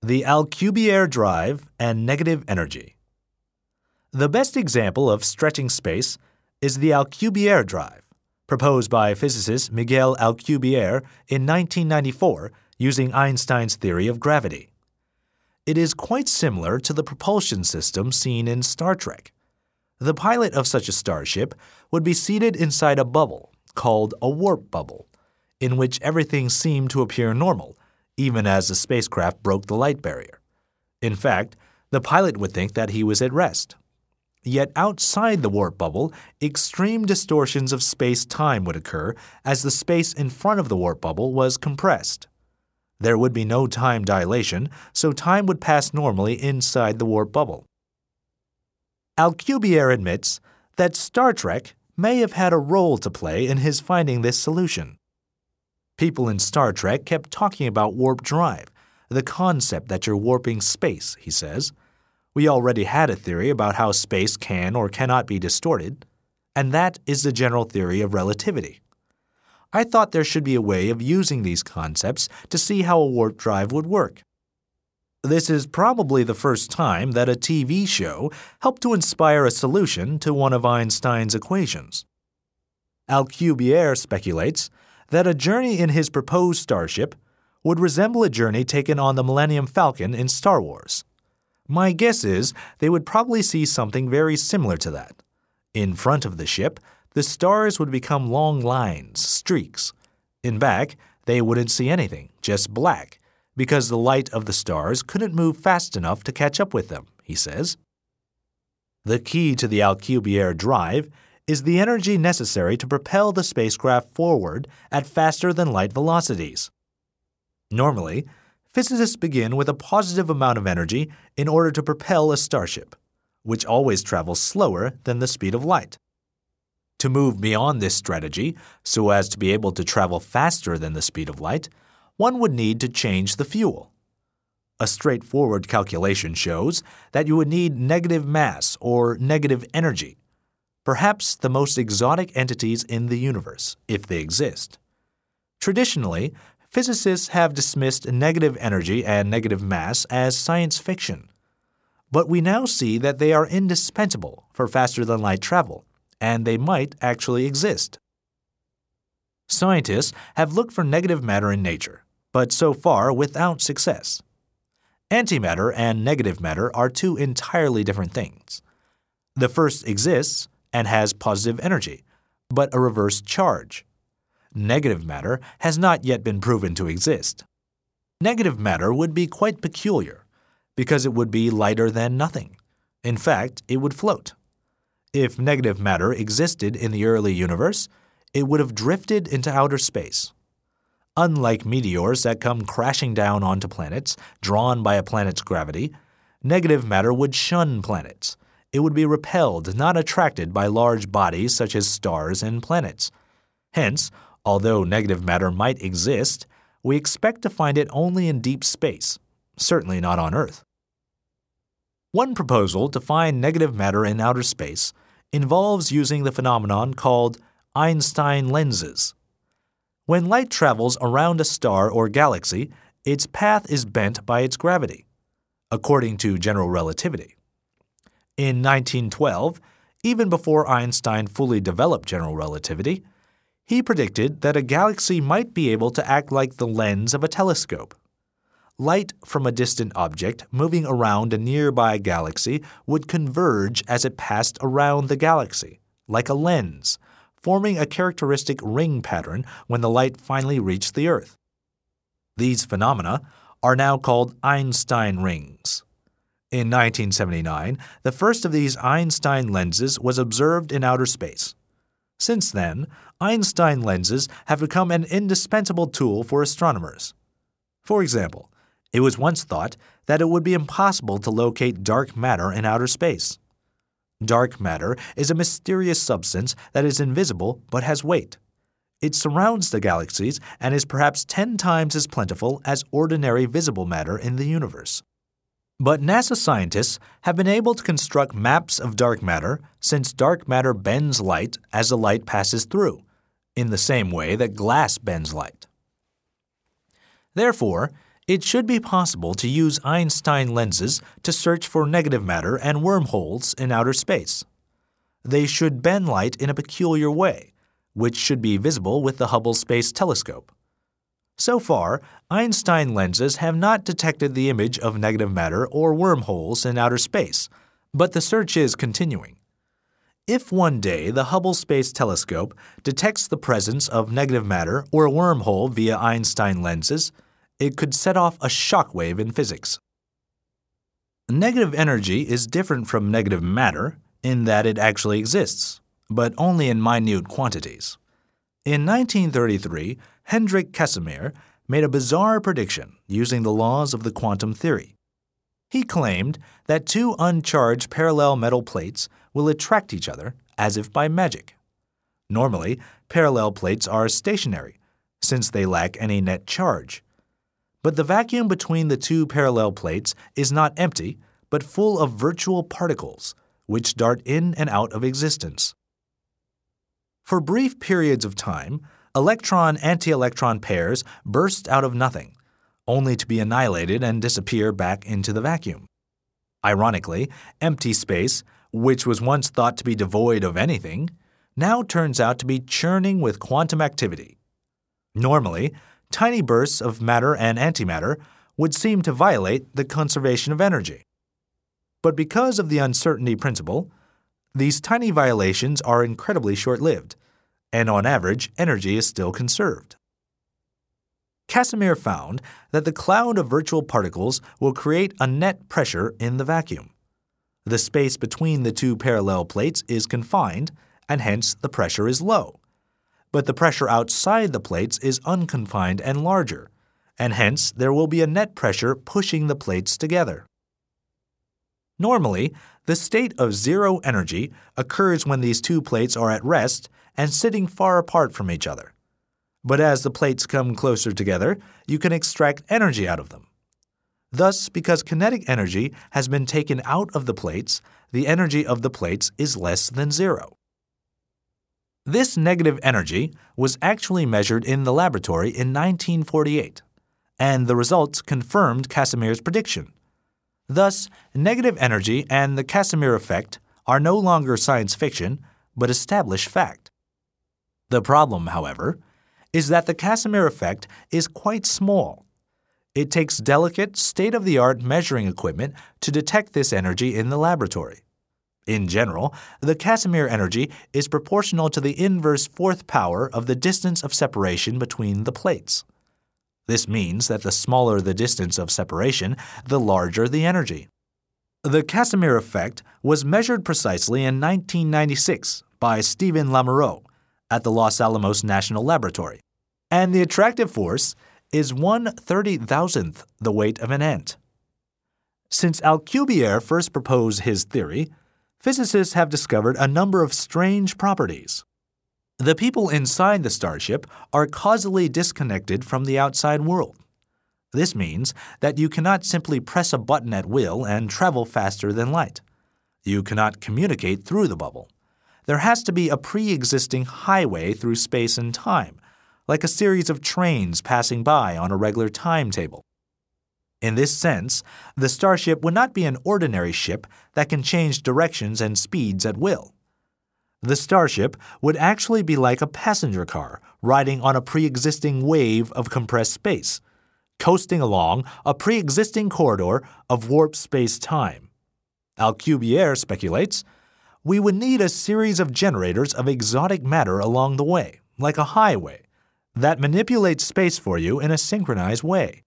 The Alcubierre drive and negative energy. The best example of stretching space is the Alcubierre drive, proposed by physicist Miguel Alcubierre in 1994 using Einstein's theory of gravity. It is quite similar to the propulsion system seen in Star Trek. The pilot of such a starship would be seated inside a bubble called a warp bubble, in which everything seemed to appear normal, even as the spacecraft broke the light barrier. In fact, the pilot would think that he was at rest. Yet outside the warp bubble, extreme distortions of space-time would occur as the space in front of the warp bubble was compressed. There would be no time dilation, so time would pass normally inside the warp bubble. Alcubierre admits that Star Trek may have had a role to play in his finding this solution. People in Star Trek kept talking about warp drive, the concept that you're warping space, he says. We already had a theory about how space can or cannot be distorted, and that is the general theory of relativity. I thought there should be a way of using these concepts to see how a warp drive would work. This is probably the first time that a TV show helped to inspire a solution to one of Einstein's equations. Alcubierre speculates that a journey in his proposed starship would resemble a journey taken on the Millennium Falcon in Star Wars. My guess is they would probably see something very similar to that. In front of the ship, the stars would become long lines, streaks. In back, they wouldn't see anything, just black, because the light of the stars couldn't move fast enough to catch up with them, he says. The key to the Alcubierre drive is the energy necessary to propel the spacecraft forward at faster-than-light velocities. Normally, physicists begin with a positive amount of energy in order to propel a starship, which always travels slower than the speed of light. To move beyond this strategy, so as to be able to travel faster than the speed of light, one would need to change the fuel. A straightforward calculation shows that you would need negative mass or negative energy, perhaps the most exotic entities in the universe, if they exist. Traditionally, physicists have dismissed negative energy and negative mass as science fiction. But we now see that they are indispensable for faster-than-light travel, and they might actually exist. Scientists have looked for negative matter in nature, but so far without success. Antimatter and negative matter are two entirely different things. The first exists and has positive energy, but a reverse charge. Negative matter has not yet been proven to exist. Negative matter would be quite peculiar, because it would be lighter than nothing. In fact, it would float. If negative matter existed in the early universe, it would have drifted into outer space. Unlike meteors that come crashing down onto planets, drawn by a planet's gravity, negative matter would shun planets. It would be repelled, not attracted by large bodies such as stars and planets. Hence, although negative matter might exist, we expect to find it only in deep space, certainly not on Earth. One proposal to find negative matter in outer space involves using the phenomenon called Einstein lenses. When light travels around a star or galaxy, its path is bent by its gravity, according to general relativity. In 1912, even before Einstein fully developed general relativity, he predicted that a galaxy might be able to act like the lens of a telescope. Light from a distant object moving around a nearby galaxy would converge as it passed around the galaxy, like a lens, forming a characteristic ring pattern when the light finally reached the Earth. These phenomena are now called Einstein rings. In 1979, the first of these Einstein lenses was observed in outer space. Since then, Einstein lenses have become an indispensable tool for astronomers. For example, it was once thought that it would be impossible to locate dark matter in outer space. Dark matter is a mysterious substance that is invisible but has weight. It surrounds the galaxies and is perhaps 10 times as plentiful as ordinary visible matter in the universe. But NASA scientists have been able to construct maps of dark matter since dark matter bends light as the light passes through, in the same way that glass bends light. Therefore, It should be possible to use Einstein lenses to search for negative matter and wormholes in outer space. They should bend light in a peculiar way, which should be visible with the Hubble Space Telescope. So far, Einstein lenses have not detected the image of negative matter or wormholes in outer space, but the search is continuing. If one day the Hubble Space Telescope detects the presence of negative matter or a wormhole via Einstein lenses, it could set off a shockwave in physics. Negative energy is different from negative matter in that it actually exists, but only in minute quantities. In 1933, Hendrik Casimir made a bizarre prediction using the laws of the quantum theory. He claimed that two uncharged parallel metal plates will attract each other as if by magic. Normally, parallel plates are stationary, since they lack any net charge. But the vacuum between the two parallel plates is not empty, but full of virtual particles, which dart in and out of existence. For brief periods of time, electron-anti-electron pairs burst out of nothing, only to be annihilated and disappear back into the vacuum. Ironically, empty space, which was once thought to be devoid of anything, now turns out to be churning with quantum activity. Normally, tiny bursts of matter and antimatter would seem to violate the conservation of energy. But because of the uncertainty principle, these tiny violations are incredibly short-lived, and on average, energy is still conserved. Casimir found that the cloud of virtual particles will create a net pressure in the vacuum. The space between the two parallel plates is confined, and hence the pressure is low. But the pressure outside the plates is unconfined and larger, and hence there will be a net pressure pushing the plates together. Normally, the state of zero energy occurs when these two plates are at rest and sitting far apart from each other. But as the plates come closer together, you can extract energy out of them. Thus, because kinetic energy has been taken out of the plates, the energy of the plates is less than zero. This negative energy was actually measured in the laboratory in 1948, and the results confirmed Casimir's prediction. Thus, negative energy and the Casimir effect are no longer science fiction, but established fact. The problem, however, is that the Casimir effect is quite small. It takes delicate, state-of-the-art measuring equipment to detect this energy in the laboratory. In general, the Casimir energy is proportional to the inverse fourth power of the distance of separation between the plates. This means that the smaller the distance of separation, the larger the energy. The Casimir effect was measured precisely in 1996 by Stephen Lamoureux at the Los Alamos National Laboratory, and the attractive force is 1/30,000th the weight of an ant. Since Alcubierre first proposed his theory, physicists have discovered a number of strange properties. The people inside the starship are causally disconnected from the outside world. This means that you cannot simply press a button at will and travel faster than light. You cannot communicate through the bubble. There has to be a pre-existing highway through space and time, like a series of trains passing by on a regular timetable. In this sense, the starship would not be an ordinary ship that can change directions and speeds at will. The starship would actually be like a passenger car riding on a pre-existing wave of compressed space, coasting along a pre-existing corridor of warped space-time. Alcubierre speculates, we would need a series of generators of exotic matter along the way, like a highway, that manipulates space for you in a synchronized way.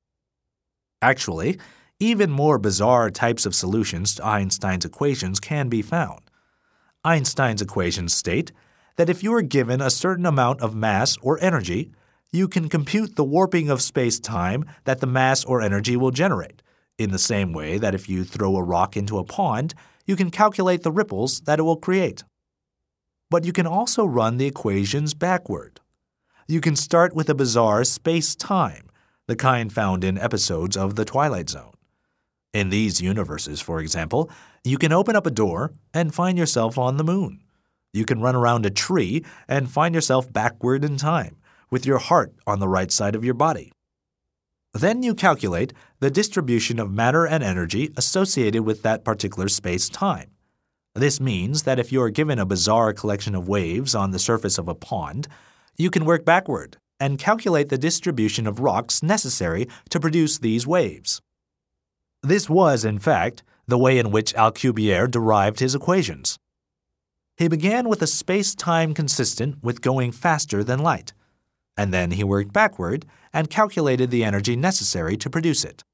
Actually, even more bizarre types of solutions to Einstein's equations can be found. Einstein's equations state that if you are given a certain amount of mass or energy, you can compute the warping of space-time that the mass or energy will generate, in the same way that if you throw a rock into a pond, you can calculate the ripples that it will create. But you can also run the equations backward. You can start with a bizarre space-time, the kind found in episodes of The Twilight Zone. In these universes, for example, you can open up a door and find yourself on the moon. You can run around a tree and find yourself backward in time, with your heart on the right side of your body. Then you calculate the distribution of matter and energy associated with that particular space-time. This means that if you're given a bizarre collection of waves on the surface of a pond, you can work backward and calculate the distribution of rocks necessary to produce these waves. This was, in fact, the way in which Alcubierre derived his equations. He began with a space-time consistent with going faster than light, and then he worked backward and calculated the energy necessary to produce it.